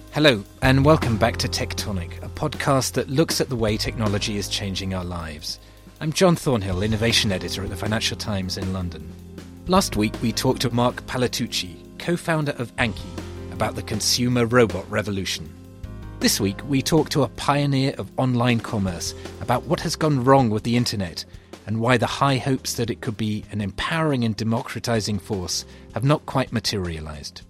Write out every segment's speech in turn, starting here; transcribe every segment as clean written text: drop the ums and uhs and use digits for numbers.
Hello, and welcome back to Tectonic, a podcast that looks at the way technology is changing our lives. I'm John Thornhill, Innovation Editor at the Financial Times in London. Last week, we talked to Mark Palatucci, co-founder of Anki, about the consumer robot revolution. This week, we talked to a pioneer of online commerce about what has gone wrong with the internet and why the high hopes that it could be an empowering and democratizing force have not quite materialized.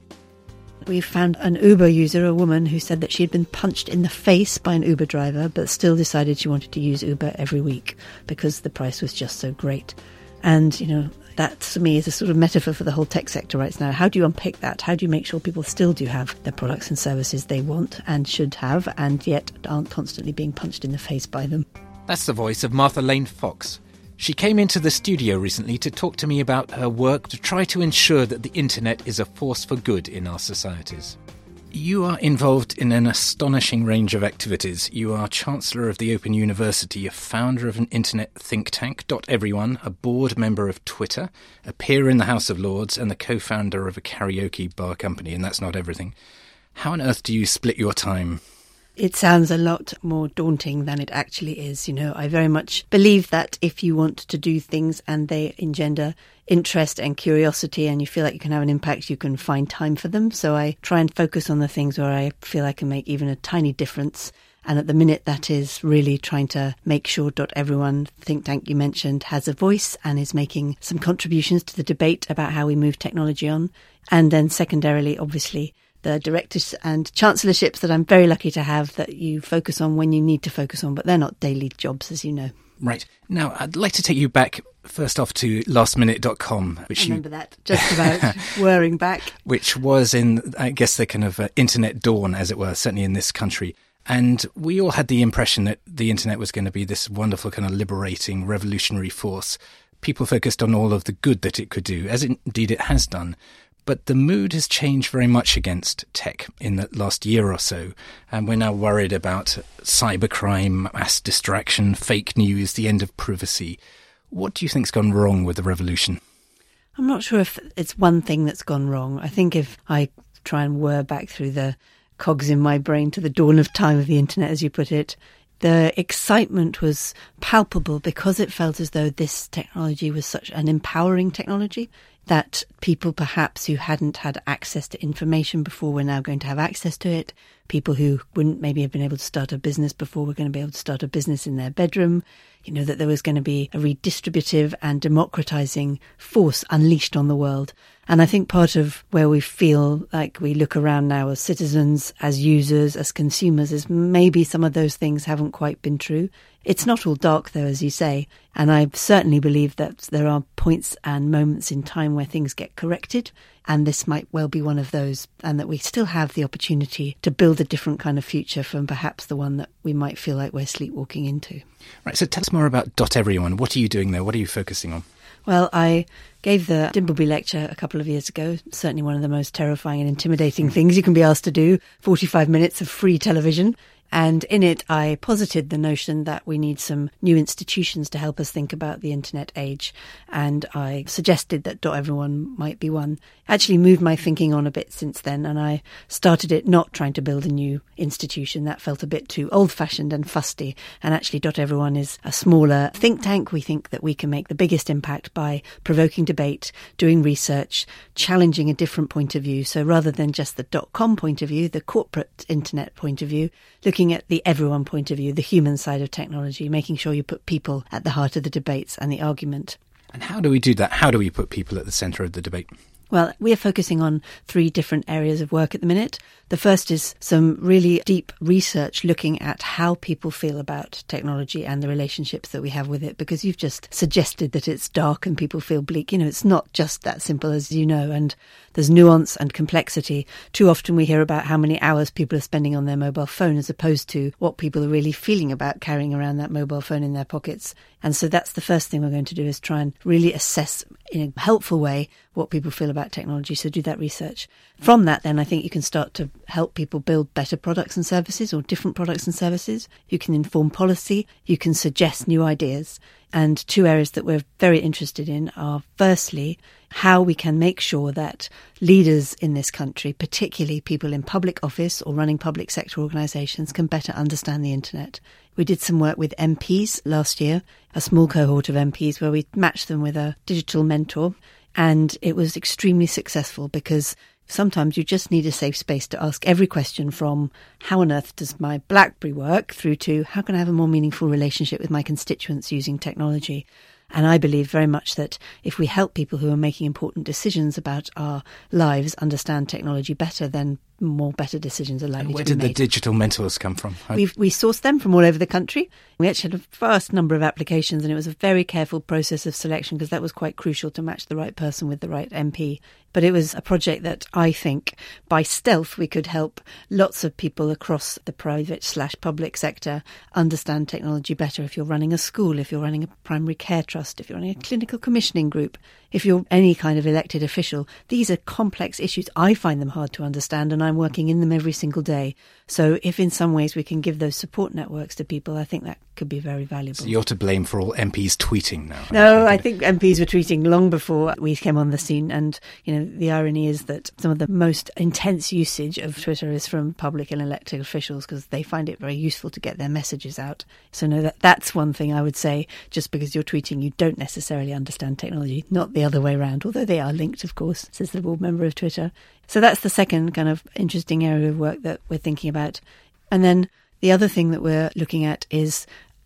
We found an Uber user, a woman, who said that she had been punched in the face by an Uber driver, but still decided she wanted to use Uber every week because the price was just so great. And, that to me is a sort of metaphor for the whole tech sector right now. How do you unpick that? How do you make sure people still do have the products and services they want and should have, and yet aren't constantly being punched in the face by them? That's the voice of Martha Lane Fox. She came into the studio recently to talk to me about her work to try to ensure that the internet is a force for good in our societies. You are involved in an astonishing range of activities. You are Chancellor of the Open University, a founder of an internet think tank, .everyone, a board member of Twitter, a peer in the House of Lords, and the co-founder of a karaoke bar company, and that's not everything. How on earth do you split your time? It sounds a lot more daunting than it actually is. I very much believe that if you want to do things and they engender interest and curiosity and you feel like you can have an impact, you can find time for them. So I try and focus on the things where I feel I can make even a tiny difference. And at the minute, that is really trying to make sure .everyone think tank you mentioned has a voice and is making some contributions to the debate about how we move technology on. And then secondarily, obviously, the directors and chancellorships that I'm very lucky to have that you focus on when you need to focus on, but they're not daily jobs, as you know. Right. Now, I'd like to take you back, first off, to lastminute.com. I remember that, just about whirring back. Which was in, I guess, the kind of internet dawn, as it were, certainly in this country. And we all had the impression that the internet was going to be this wonderful kind of liberating, revolutionary force. People focused on all of the good that it could do, as indeed it has done. But the mood has changed very much against tech in the last year or so. And we're now worried about cybercrime, mass distraction, fake news, the end of privacy. What do you think's gone wrong with the revolution? I'm not sure if it's one thing that's gone wrong. I think if I try and whir back through the cogs in my brain to the dawn of time of the internet, as you put it, the excitement was palpable because it felt as though this technology was such an empowering technology that people perhaps who hadn't had access to information before were now going to have access to it. People who wouldn't maybe have been able to start a business before were going to be able to start a business in their bedroom. That there was going to be a redistributive and democratizing force unleashed on the world. And I think part of where we feel like we look around now as citizens, as users, as consumers, is maybe some of those things haven't quite been true. It's not all dark, though, as you say. And I certainly believe that there are points and moments in time where things get corrected. And this might well be one of those, and that we still have the opportunity to build a different kind of future from perhaps the one that we might feel like we're sleepwalking into. Right, so tell us more about .everyone. What are you doing there? What are you focusing on? Well, I gave the Dimbleby lecture a couple of years ago, certainly one of the most terrifying and intimidating things you can be asked to do, 45 minutes of free television. And in it, I posited the notion that we need some new institutions to help us think about the internet age. And I suggested that .everyone might be one. Actually moved my thinking on a bit since then. And I started it not trying to build a new institution. That felt a bit too old-fashioned and fusty. And actually .everyone is a smaller think tank. We think that we can make the biggest impact by provoking debate, doing research, challenging a different point of view. So rather than just the .com point of view, the corporate internet point of view, looking at the everyone point of view, the human side of technology, making sure you put people at the heart of the debates and the argument. And how do we do that? How do we put people at the centre of the debate? Well, we are focusing on 3 different areas of work at the minute. The first is some really deep research looking at how people feel about technology and the relationships that we have with it, because you've just suggested that it's dark and people feel bleak. It's not just that simple, as you know, and there's nuance and complexity. Too often we hear about how many hours people are spending on their mobile phone as opposed to what people are really feeling about carrying around that mobile phone in their pockets. And so that's the first thing we're going to do, is try and really assess in a helpful way what people feel about technology. So do that research. From that, then, I think you can start to help people build better products and services, or different products and services. You can inform policy. You can suggest new ideas. And 2 areas that we're very interested in are, firstly, how we can make sure that leaders in this country, particularly people in public office or running public sector organisations, can better understand the internet. We did some work with MPs last year, a small cohort of MPs, where we matched them with a digital mentor, and it was extremely successful because sometimes you just need a safe space to ask every question, from how on earth does my BlackBerry work through to how can I have a more meaningful relationship with my constituents using technology. And I believe very much that if we help people who are making important decisions about our lives understand technology better, then more better decisions are likely to be made. Where did the digital mentors come from? We sourced them from all over the country. We actually had a vast number of applications, and it was a very careful process of selection because that was quite crucial to match the right person with the right MP. But it was a project that I think by stealth we could help lots of people across the private/public sector understand technology better. If you're running a school, if you're running a primary care trust, if you're running a clinical commissioning group, if you're any kind of elected official, these are complex issues. I find them hard to understand, and I'm working in them every single day. So if in some ways we can give those support networks to people, I think that could be very valuable. So you're to blame for all MPs tweeting now? No, I think MPs were tweeting long before we came on the scene. And, you know, the irony is that some of the most intense usage of Twitter is from public and elected officials because they find it very useful to get their messages out. So no, that's one thing I would say. Just because you're tweeting, you don't necessarily understand technology, not the other way around, although they are linked, of course, says the board member of Twitter. So that's the second kind of interesting area of work that we're thinking about. And then the other thing that we're looking at is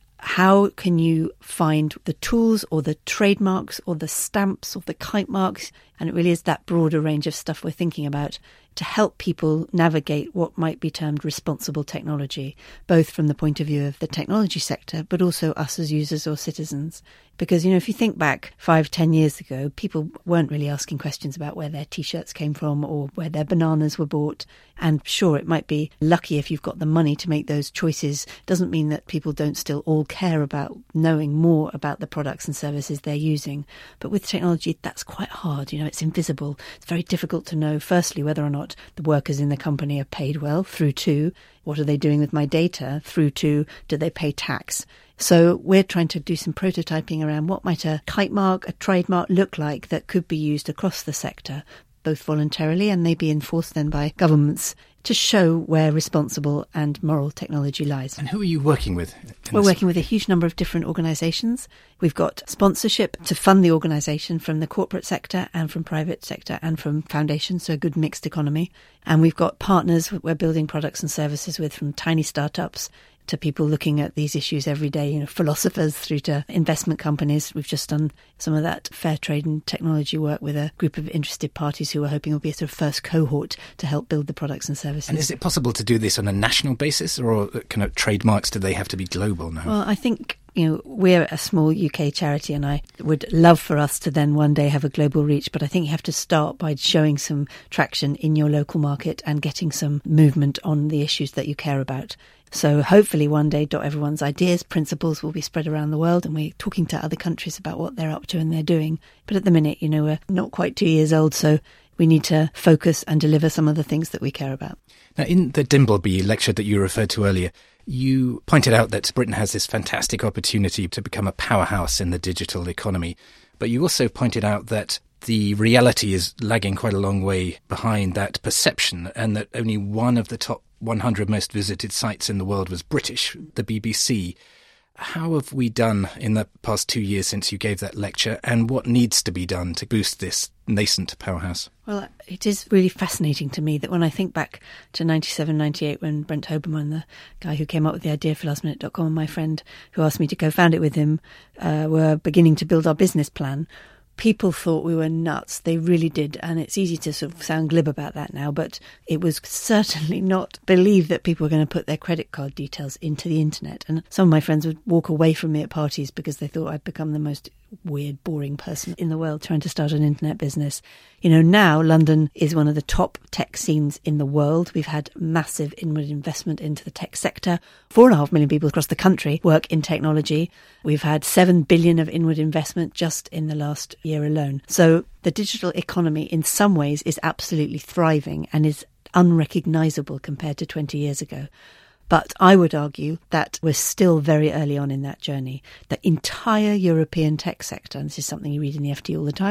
how can you find the tools or the trademarks or the stamps or the kite marks, and it really is that broader range of stuff we're thinking about, to help people navigate what might be termed responsible technology, both from the point of view of the technology sector, but also us as users or citizens. Because, you know, if you think back 5-10 years ago, people weren't really asking questions about where their T-shirts came from or where their bananas were bought. And sure, it might be lucky if you've got the money to make those choices. Doesn't mean that people don't still all care about knowing more about the products and services they're using. But with technology, that's quite hard. You know, it's invisible. It's very difficult to know, firstly, whether or not the workers in the company are paid well, through to what are they doing with my data, through to do they pay tax. So we're trying to do some prototyping around what might a kite mark, a trademark look like that could be used across the sector, both voluntarily and maybe enforced then by governments, to show where responsible and moral technology lies. And who are you working with? We're working with a huge number of different organisations. We've got sponsorship to fund the organisation from the corporate sector and from private sector and from foundations, so a good mixed economy. And we've got partners we're building products and services with, from tiny startups to people looking at these issues every day, you know, philosophers through to investment companies. We've just done some of that fair trade and technology work with a group of interested parties who are hoping will be a sort of first cohort to help build the products and services. And is it possible to do this on a national basis, or kind of trademarks, do they have to be global now? Well, I think, you know, we're a small UK charity, and I would love for us to then one day have a global reach, but I think you have to start by showing some traction in your local market and getting some movement on the issues that you care about. So hopefully one day .everyone's ideas, principles will be spread around the world, and we're talking to other countries about what they're up to and they're doing. But at the minute, you know, we're not quite 2 years old, so we need to focus and deliver some of the things that we care about. Now, in the Dimbleby lecture that you referred to earlier, you pointed out that Britain has this fantastic opportunity to become a powerhouse in the digital economy. But you also pointed out that the reality is lagging quite a long way behind that perception, and that only one of the top 100 most visited sites in the world was British, the BBC. How have we done in the past 2 years since you gave that lecture, and what needs to be done to boost this nascent powerhouse? Well, it is really fascinating to me that when I think back to 97, 98, when Brent Hoberman, the guy who came up with the idea for lastminute.com, and my friend who asked me to co-found it with him, were beginning to build our business plan, people thought we were nuts. They really did. And it's easy to sort of sound glib about that now, but it was certainly not believed that people were going to put their credit card details into the internet. And some of my friends would walk away from me at parties because they thought I'd become the most weird, boring person in the world trying to start an internet business. You know, now London is one of the top tech scenes in the world. We've had massive inward investment into the tech sector. 4.5 million people across the country work in technology. We've had 7 billion of inward investment just in the last year alone. So the digital economy in some ways is absolutely thriving and is unrecognisable compared to 20 years ago. But I would argue that we're still very early on in that journey. The entire European tech sector, and this is something you read in the FT all the time,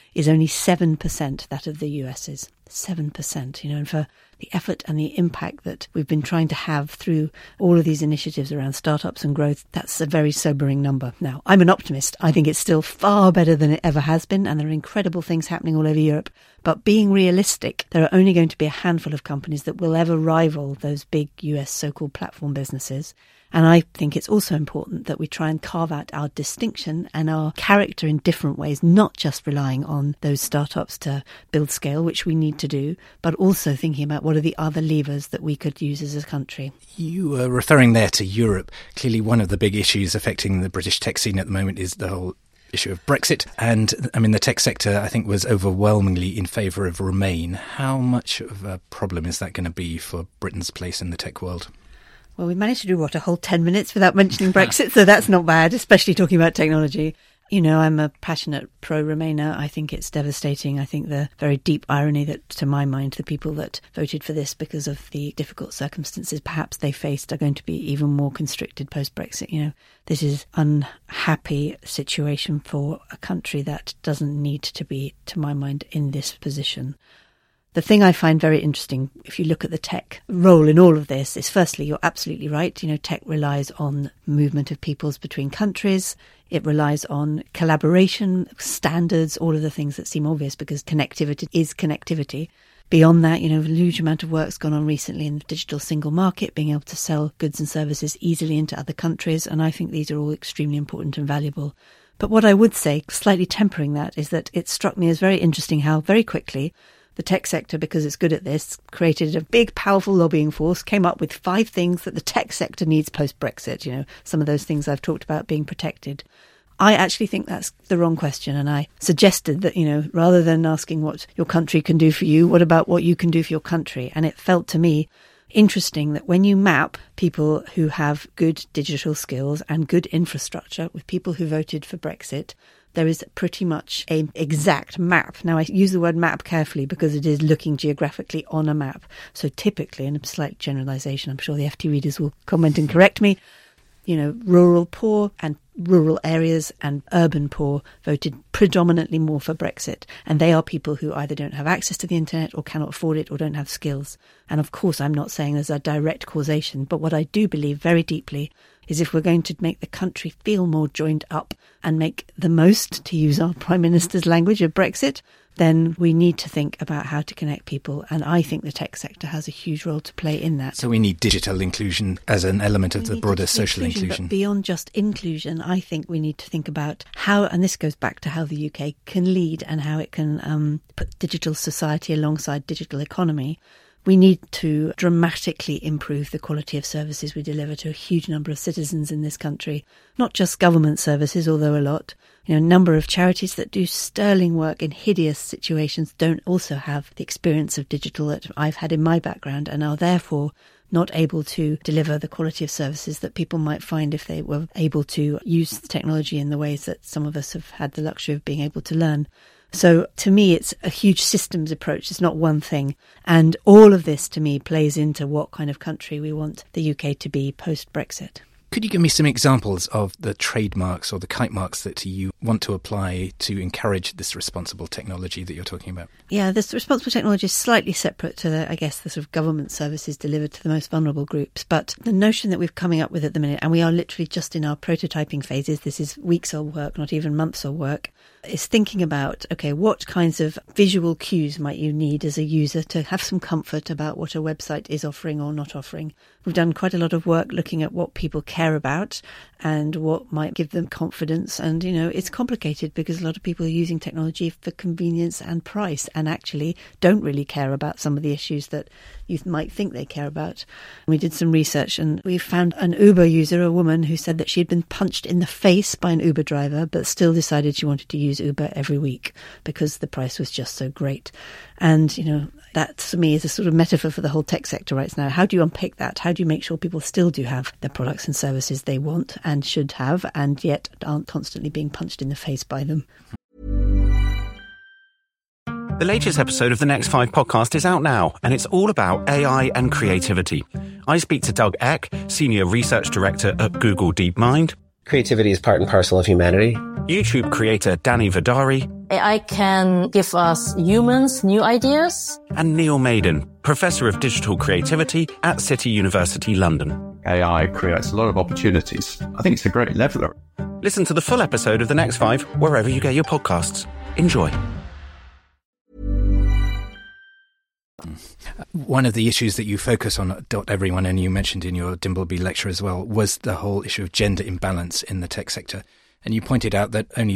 is only 7% that of the US's. 7%, and for the effort and the impact that we've been trying to have through all of these initiatives around startups and growth, that's a very sobering number. Now, I'm an optimist. I think it's still far better than it ever has been, and there are incredible things happening all over Europe. But being realistic, there are only going to be a handful of companies that will ever rival those big US so-called platform businesses. And I think it's also important that we try and carve out our distinction and our character in different ways, not just relying on those startups to build scale, which we need to do, but also thinking about what are the other levers that we could use as a country. You were referring there to Europe. Clearly, one of the big issues affecting the British tech scene at the moment is the whole issue of Brexit. And the tech sector, I think, was overwhelmingly in favour of Remain. How much of a problem is that going to be for Britain's place in the tech world? Well, we managed to do, a whole 10 minutes without mentioning Brexit, so that's not bad, especially talking about technology. I'm a passionate pro-Remainer. I think it's devastating. I think the very deep irony that, to my mind, the people that voted for this because of the difficult circumstances perhaps they faced are going to be even more constricted post-Brexit. This is an unhappy situation for a country that doesn't need to be, to my mind, in this position. The thing I find very interesting, if you look at the tech role in all of this, is firstly, you're absolutely right. Tech relies on movement of peoples between countries. It relies on collaboration, standards, all of the things that seem obvious because connectivity is connectivity. Beyond that, a huge amount of work's gone on recently in the digital single market, being able to sell goods and services easily into other countries. And I think these are all extremely important and valuable. But what I would say, slightly tempering that, is that it struck me as very interesting how very quickly the tech sector, because it's good at this, created a big, powerful lobbying force, came up with 5 things that the tech sector needs post-Brexit, some of those things I've talked about being protected. I actually think that's the wrong question. And I suggested that, rather than asking what your country can do for you, what about what you can do for your country? And it felt to me interesting that when you map people who have good digital skills and good infrastructure with people who voted for Brexit, there is pretty much an exact map. Now, I use the word map carefully because it is looking geographically on a map. So typically, in a slight generalisation, I'm sure the FT readers will comment and correct me, rural poor and rural areas and urban poor voted predominantly more for Brexit. And they are people who either don't have access to the internet or cannot afford it or don't have skills. And of course, I'm not saying there's a direct causation, but what I do believe very deeply is if we're going to make the country feel more joined up and make the most, to use our Prime Minister's language, of Brexit, then we need to think about how to connect people. And I think the tech sector has a huge role to play in that. So we need digital inclusion as an element of the broader social inclusion. But beyond just inclusion, I think we need to think about how, and this goes back to how the UK can lead and how it can put digital society alongside digital economy. We need to dramatically improve the quality of services we deliver to a huge number of citizens in this country, not just government services, although a lot. A number of charities that do sterling work in hideous situations don't also have the experience of digital that I've had in my background and are therefore not able to deliver the quality of services that people might find if they were able to use the technology in the ways that some of us have had the luxury of being able to learn. So to me, it's a huge systems approach. It's not one thing. And all of this, to me, plays into what kind of country we want the UK to be post-Brexit. Could you give me some examples of the trademarks or the kite marks that you want to apply to encourage this responsible technology that you're talking about? Yeah, this responsible technology is slightly separate to the sort of government services delivered to the most vulnerable groups. But the notion that we're coming up with at the minute, and we are literally just in our prototyping phases, this is weeks old work, not even months old work, is thinking about, what kinds of visual cues might you need as a user to have some comfort about what a website is offering or not offering. We've done quite a lot of work looking at what people care about and what might give them confidence. And, it's complicated because a lot of people are using technology for convenience and price and actually don't really care about some of the issues that you might think they care about. We did some research and we found an Uber user, a woman, who said that she had been punched in the face by an Uber driver, but still decided she wanted to use Uber every week because the price was just so great. And, that to me is a sort of metaphor for the whole tech sector right now. How do you unpick that? How do you make sure people still do have the products and services they want and should have and yet aren't constantly being punched in the face by them? The latest episode of the Next 5 podcast is out now, and it's all about AI and creativity. I speak to Doug Eck, Senior Research Director at Google DeepMind. Creativity is part and parcel of humanity. YouTube creator Danny Vidari, AI can give us humans new ideas. and Neil Maiden, Professor of Digital Creativity at City University London. AI creates a lot of opportunities. I think it's a great leveler. Listen to the full episode of The Next 5 wherever you get your podcasts. Enjoy. One of the issues that you focus on, Everyone, and you mentioned in your Dimbleby lecture as well, was the whole issue of gender imbalance in the tech sector. And you pointed out that only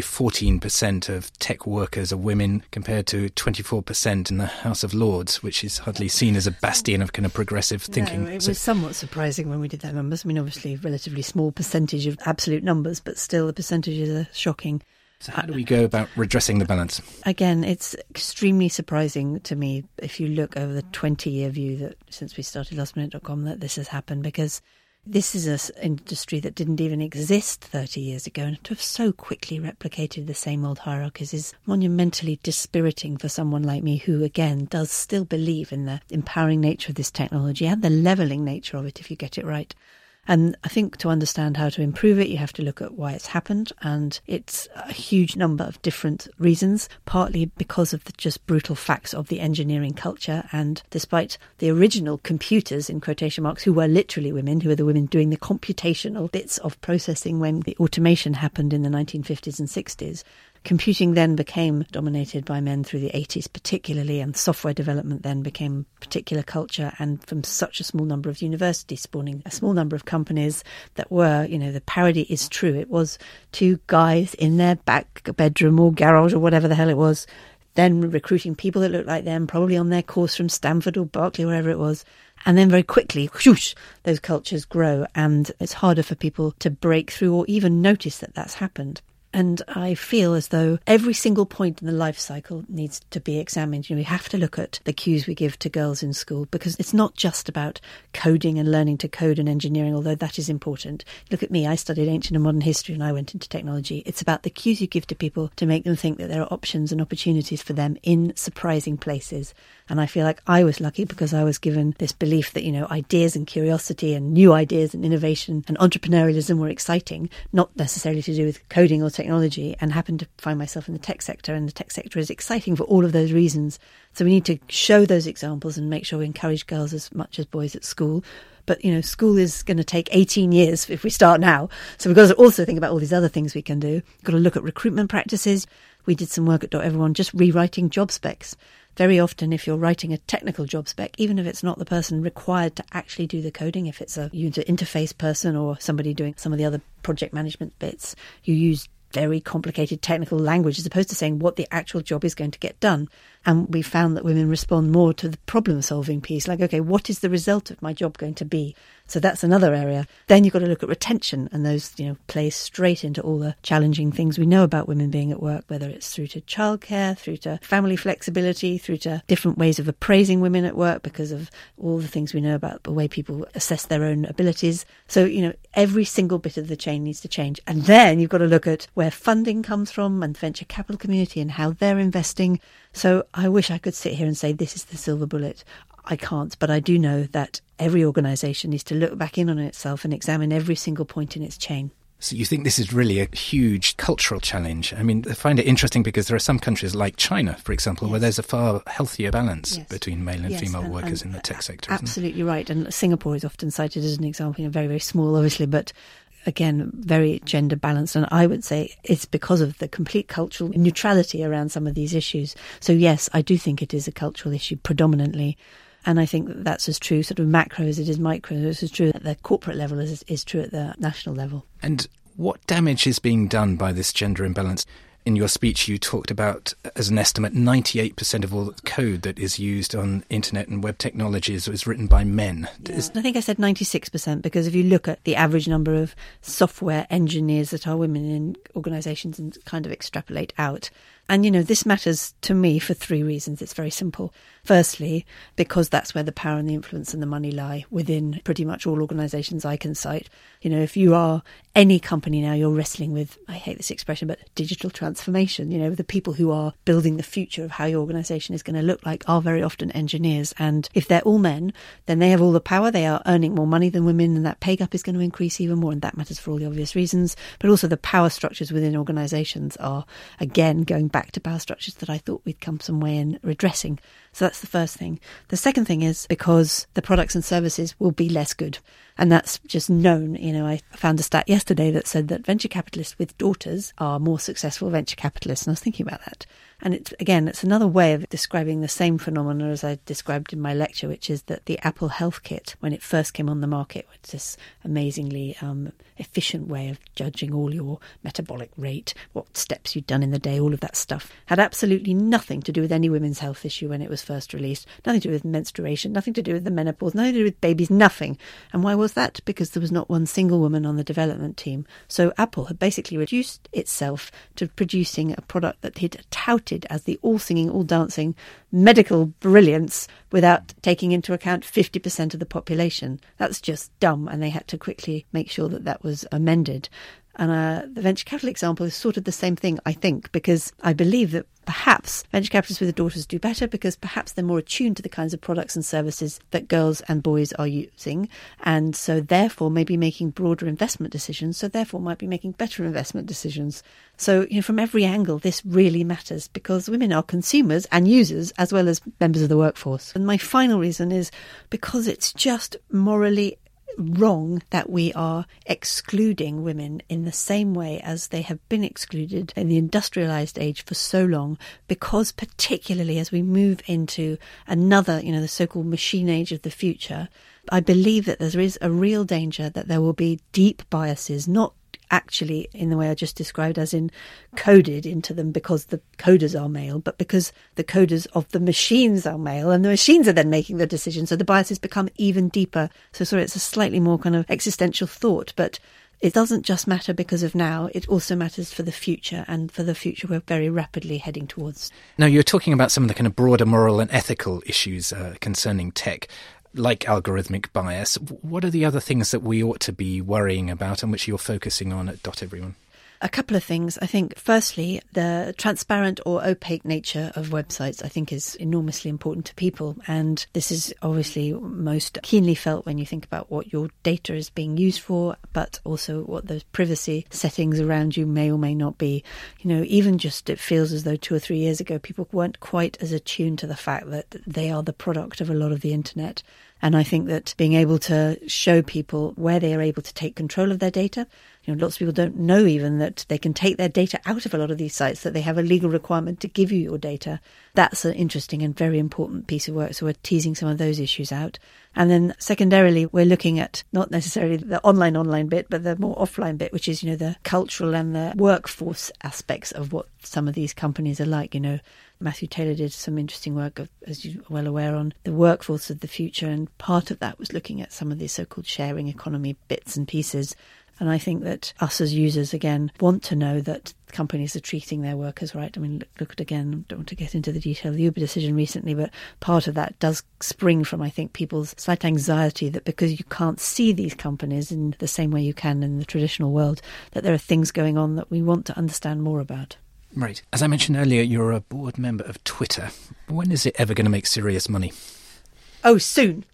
14% of tech workers are women compared to 24% in the House of Lords, which is hardly seen as a bastion of kind of progressive thinking. No, it was somewhat surprising when we did that numbers. I mean, obviously, a relatively small percentage of absolute numbers, but still the percentages are shocking. So how do we go about redressing the balance? Again, it's extremely surprising to me if you look over the 20-year view that since we started lastminute.com that this has happened, because this is an industry that didn't even exist 30 years ago, and to have so quickly replicated the same old hierarchies is monumentally dispiriting for someone like me who, again, does still believe in the empowering nature of this technology and the levelling nature of it if you get it right. And I think to understand how to improve it, you have to look at why it's happened. And it's a huge number of different reasons, partly because of the just brutal facts of the engineering culture. And despite the original computers, in quotation marks, who were literally women, who were the women doing the computational bits of processing when the automation happened in the 1950s and 60s, computing then became dominated by men through the 80s particularly, and software development then became a particular culture, and from such a small number of universities spawning a small number of companies that were, the parody is true. It was two guys in their back bedroom or garage or whatever the hell it was, then recruiting people that looked like them, probably on their course from Stanford or Berkeley, wherever it was. And then very quickly, whoosh, those cultures grow, and it's harder for people to break through or even notice that that's happened. And I feel as though every single point in the life cycle needs to be examined. We have to look at the cues we give to girls in school, because it's not just about coding and learning to code and engineering, although that is important. Look at me, I studied ancient and modern history and I went into technology. It's about the cues you give to people to make them think that there are options and opportunities for them in surprising places. And I feel like I was lucky because I was given this belief that, ideas and curiosity and new ideas and innovation and entrepreneurialism were exciting, not necessarily to do with coding or technology, and happened to find myself in the tech sector. And the tech sector is exciting for all of those reasons. So we need to show those examples and make sure we encourage girls as much as boys at school. But, school is going to take 18 years if we start now. So we've got to also think about all these other things we can do. We've got to look at recruitment practices. We did some work at Everyone just rewriting job specs. Very often, if you're writing a technical job spec, even if it's not the person required to actually do the coding, if it's a user interface person or somebody doing some of the other project management bits, you use very complicated technical language as opposed to saying what the actual job is going to get done. And we found that women respond more to the problem-solving piece, like, okay, what is the result of my job going to be? So that's another area. Then you've got to look at retention, and those, play straight into all the challenging things we know about women being at work, whether it's through to childcare, through to family flexibility, through to different ways of appraising women at work because of all the things we know about the way people assess their own abilities. So, every single bit of the chain needs to change. And then you've got to look at where funding comes from and the venture capital community and how they're investing. So I wish I could sit here and say this is the silver bullet. I can't, but I do know that every organisation needs to look back in on itself and examine every single point in its chain. So you think this is really a huge cultural challenge? I mean, I find it interesting because there are some countries like China, for example, where there's a far healthier balance between male and female workers in the tech sector. Absolutely right. And Singapore is often cited as an example, very, very small, obviously, but again, very gender balanced. And I would say it's because of the complete cultural neutrality around some of these issues. So yes, I do think it is a cultural issue predominantly. And I think that's as true sort of macro as it is micro. It's as true at the corporate level as it is true at the national level. And what damage is being done by this gender imbalance? In your speech, you talked about, as an estimate, 98% of all the code that is used on internet and web technologies is written by men. Yeah. I think I said 96% because if you look at the average number of software engineers that are women in organisations and kind of extrapolate out, And, this matters to me for 3 reasons. It's very simple. Firstly, because that's where the power and the influence and the money lie within pretty much all organisations I can cite. If you are any company now, you're wrestling with, I hate this expression, but digital transformation. The people who are building the future of how your organisation is going to look like are very often engineers. And if they're all men, then they have all the power. They are earning more money than women, and that pay gap is going to increase even more. And that matters for all the obvious reasons. But also the power structures within organisations are, again, going back to power structures that I thought we'd come some way in redressing. So that's the first thing. The second thing is because the products and services will be less good. And that's just known. I found a stat yesterday that said that venture capitalists with daughters are more successful venture capitalists. And I was thinking about that. And it's another way of describing the same phenomena as I described in my lecture, which is that the Apple Health Kit, when it first came on the market, was this amazingly efficient way of judging all your metabolic rate, what steps you'd done in the day, all of that stuff, had absolutely nothing to do with any women's health issue when it was first released, nothing to do with menstruation, nothing to do with the menopause, nothing to do with babies, nothing. And why was that? Because there was not one single woman on the development team. So Apple had basically reduced itself to producing a product that he'd touted as the all-singing, all-dancing medical brilliance without taking into account 50% of the population. That's just dumb, and they had to quickly make sure that that was amended. And the venture capital example is sort of the same thing, I think, because I believe that perhaps venture capitalists with daughters do better because perhaps they're more attuned to the kinds of products and services that girls and boys are using, and so therefore maybe making broader investment decisions, so therefore might be making better investment decisions. So, from every angle, this really matters because women are consumers and users as well as members of the workforce. And my final reason is because it's just morally wrong that we are excluding women in the same way as they have been excluded in the industrialized age for so long, because particularly as we move into another, the so-called machine age of the future, I believe that there is a real danger that there will be deep biases, not actually in the way I just described as in coded into them because the coders are male, but because the coders of the machines are male and the machines are then making the decisions. So the biases become even deeper. So sorry, it's a slightly more kind of existential thought, but it doesn't just matter because of now, it also matters for the future, and for the future we're very rapidly heading towards. Now, you're talking about some of the kind of broader moral and ethical issues concerning tech, like algorithmic bias. What are the other things that we ought to be worrying about and which you're focusing on at Everyone? A couple of things. I think, firstly, the transparent or opaque nature of websites, I think, is enormously important to people. And this is obviously most keenly felt when you think about what your data is being used for, but also what those privacy settings around you may or may not be. Even just it feels as though 2 or 3 years ago, people weren't quite as attuned to the fact that they are the product of a lot of the internet. And I think that being able to show people where they are able to take control of their data, lots of people don't know even that they can take their data out of a lot of these sites, that they have a legal requirement to give you your data. That's an interesting and very important piece of work. So we're teasing some of those issues out. And then secondarily, we're looking at not necessarily the online bit, but the more offline bit, which is, the cultural and the workforce aspects of what some of these companies are like. Matthew Taylor did some interesting work, as you're well aware, on the workforce of the future. And part of that was looking at some of these so-called sharing economy bits and pieces. And I think that us as users, again, want to know that companies are treating their workers right. I mean, look at, again, I don't want to get into the detail of the Uber decision recently, but part of that does spring from, I think, people's slight anxiety that because you can't see these companies in the same way you can in the traditional world, that there are things going on that we want to understand more about. Right. As I mentioned earlier, you're a board member of Twitter. When is it ever going to make serious money? Oh, soon.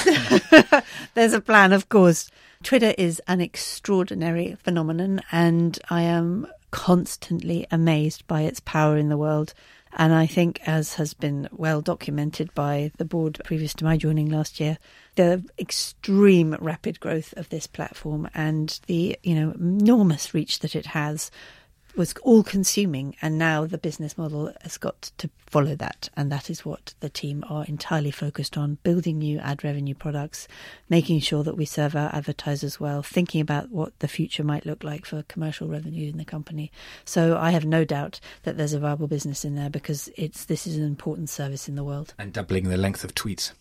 There's a plan, of course. Twitter is an extraordinary phenomenon, and I am constantly amazed by its power in the world. And I think, as has been well documented by the board previous to my joining last year, the extreme rapid growth of this platform and the enormous reach that it has was all-consuming, and now the business model has got to follow that, and that is what the team are entirely focused on, building new ad revenue products, making sure that we serve our advertisers well, thinking about what the future might look like for commercial revenue in the company. So I have no doubt that there's a viable business in there because this is an important service in the world. And doubling the length of tweets.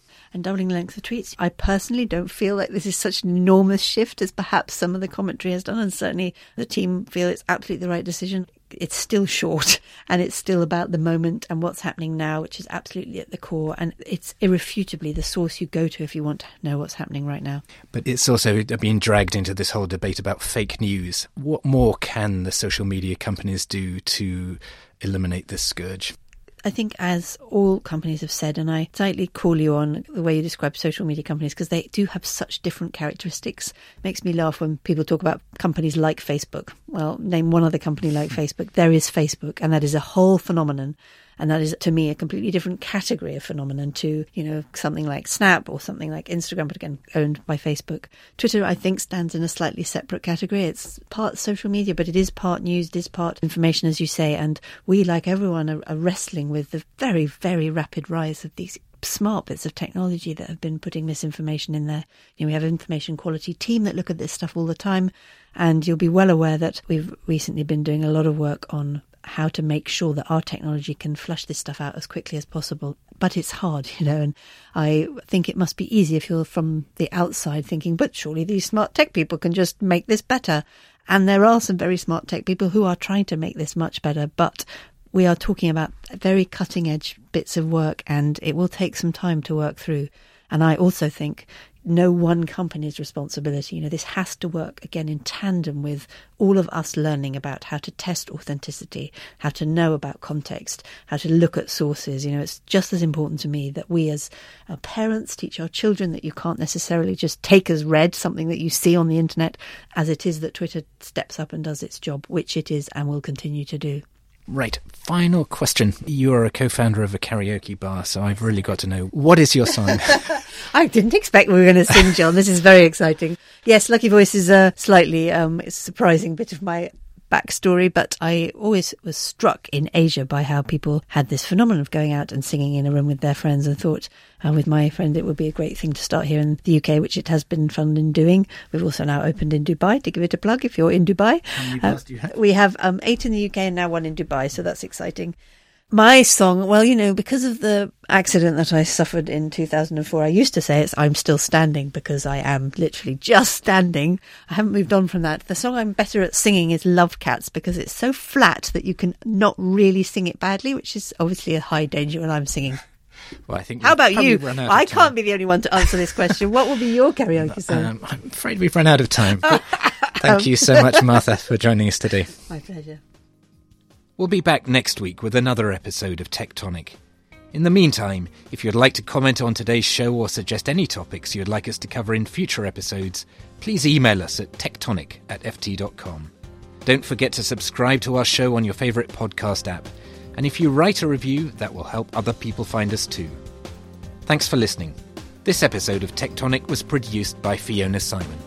And doubling the length of tweets, I personally don't feel like this is such an enormous shift as perhaps some of the commentary has done, and certainly the team feel it's absolutely the right decision. It's still short, and it's still about the moment and what's happening now, which is absolutely at the core, and it's irrefutably the source you go to if you want to know what's happening right now. But it's also being dragged into this whole debate about fake news. What more can the social media companies do to eliminate this scourge? I think, as all companies have said, and I tightly call you on the way you describe social media companies, because they do have such different characteristics. It makes me laugh when people talk about companies like Facebook. Well, name one other company like Facebook. There is Facebook, and that is a whole phenomenon. And that is, to me, a completely different category of phenomenon to, something like Snap or something like Instagram, but again, owned by Facebook. Twitter, I think, stands in a slightly separate category. It's part social media, but it is part news, it is part information, as you say. And we, like everyone, are wrestling with the very, very rapid rise of these smart bits of technology that have been putting misinformation in there. We have an information quality team that look at this stuff all the time. And you'll be well aware that we've recently been doing a lot of work on how to make sure that our technology can flush this stuff out as quickly as possible. But it's hard, and I think it must be easy if you're from the outside thinking, but surely these smart tech people can just make this better. And there are some very smart tech people who are trying to make this much better, but we are talking about very cutting edge bits of work, and it will take some time to work through. And I also think no one company's responsibility. This has to work, again, in tandem with all of us learning about how to test authenticity, how to know about context, how to look at sources. It's just as important to me that we as parents teach our children that you can't necessarily just take as read something that you see on the internet, as it is that Twitter steps up and does its job, which it is and will continue to do. Right. Final question. You are a co-founder of a karaoke bar, so I've really got to know, what is your song? I didn't expect we were going to sing, John. This is very exciting. Yes, Lucky Voice is a slightly it's a surprising bit of my backstory, but I always was struck in Asia by how people had this phenomenon of going out and singing in a room with their friends, and thought with my friend it would be a great thing to start here in the UK, which it has been fun in doing. We've also now opened in Dubai, to give it a plug if you're in Dubai. How many bars do you have? We have 8 in the UK and now 1 in Dubai, so that's exciting. My song, well, because of the accident that I suffered in 2004, I used to say I'm still standing, because I am literally just standing. I haven't moved on from that. The song I'm better at singing is Love Cats, because it's so flat that you can not really sing it badly, which is obviously a high danger when I'm singing. Well, I think. How about you? I can't be the only one to answer this question. What will be your karaoke song? I'm afraid we've run out of time. Thank you so much, Martha, for joining us today. My pleasure. We'll be back next week with another episode of Tectonic. In the meantime, if you'd like to comment on today's show or suggest any topics you'd like us to cover in future episodes, please email us at tectonic@ft.com. Don't forget to subscribe to our show on your favourite podcast app, and if you write a review, that will help other people find us too. Thanks for listening. This episode of Tectonic was produced by Fiona Simon.